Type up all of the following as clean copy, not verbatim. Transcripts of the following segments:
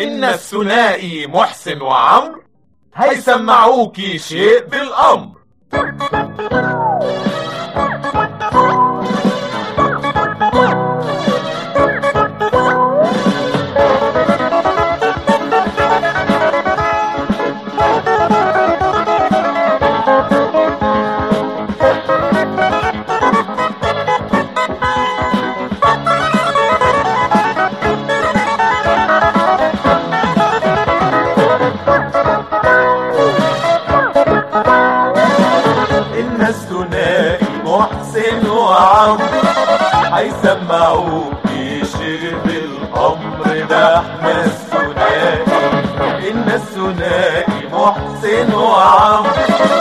إن الثنائي محسن وعمرو هيسمعوكي شيء بالأمر. الثنائي محسن وعمرو هيسمعوكي شيء بالأمر. ده احنا الثنائي. إن الثنائي محسن وعمرو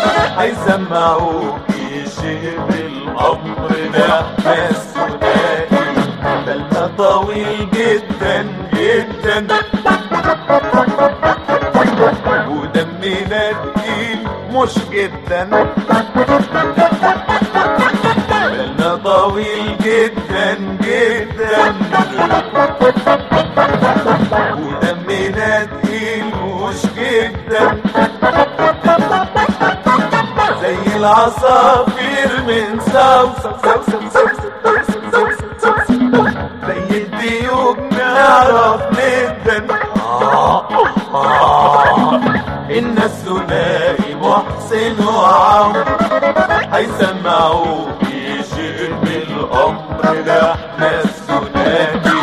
هيسمعوكي شيء بالأمر. ده احنا الثنائي. بالنا طويل جدا جدا ودمنا تقيل مش جدا. بالنا طويل جدا جدا ودمنا تقيل مش جدا. زي العصافير من زي الديوك نعرف ندن. إن الثنائي محسن وعمرو هيسمعوكي شيء بالأمر. ده احنا الثنائي.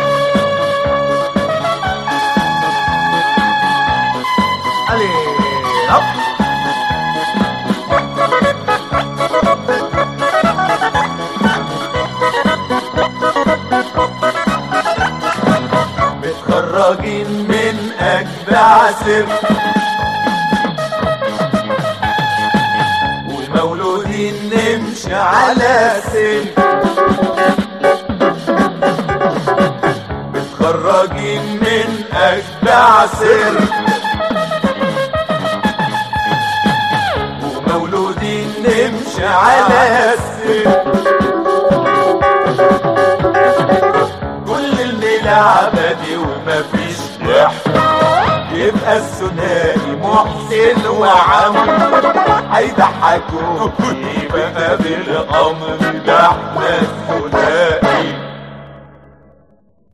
متخرجين من أجدع سر ومولودين نمشي على سن. متخرجين من أجدع سر ومولودين نمشي على سن. كل اللعبة دي ومفيش ضحك. يبقى الثنائي محسن وعمرو هيضحكوكي بقى بالأمر. ده احنا الثنائي.